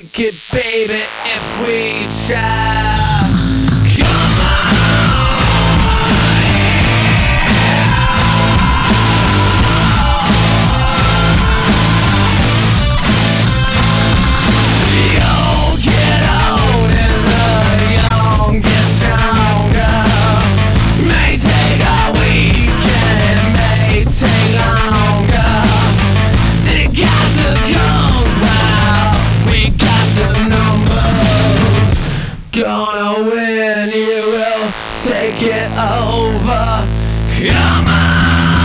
make it, baby, if we try. Come gonna win, you will take it over. Come on.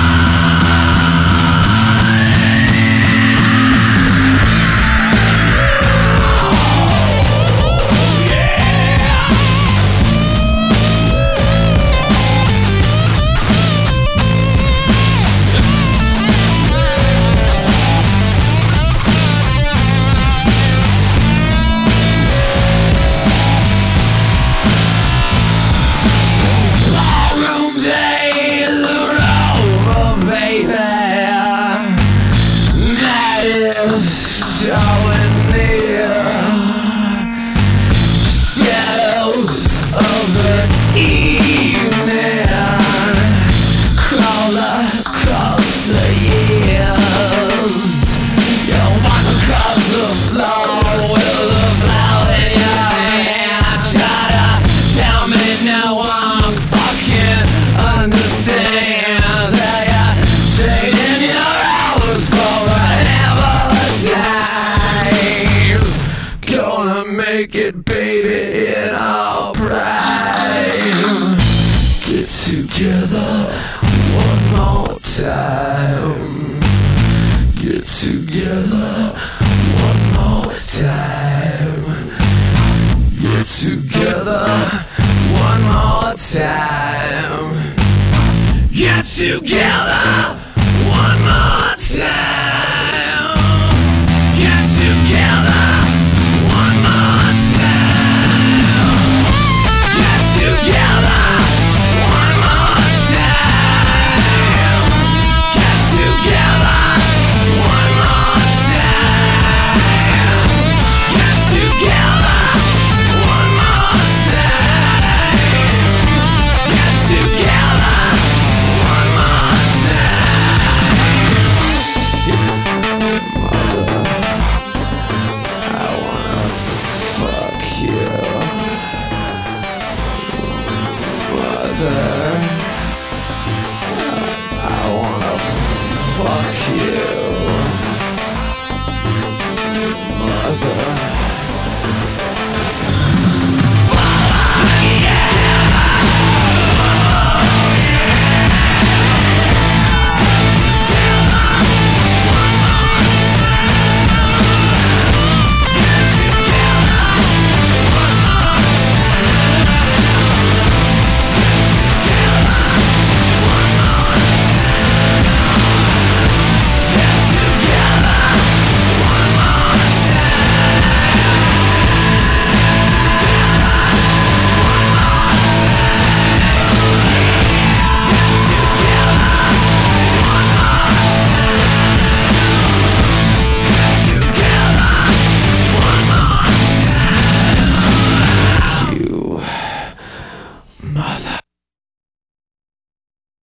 Darling, near shadows of the evening crawl across the years. You walk across the floor with a flower in your hand. Try to tell me no one fucking understands how you're trading your hours for gonna make it, baby, in our prime. Get together one more time. Get together one more time. Get together one more time. Get together one more time.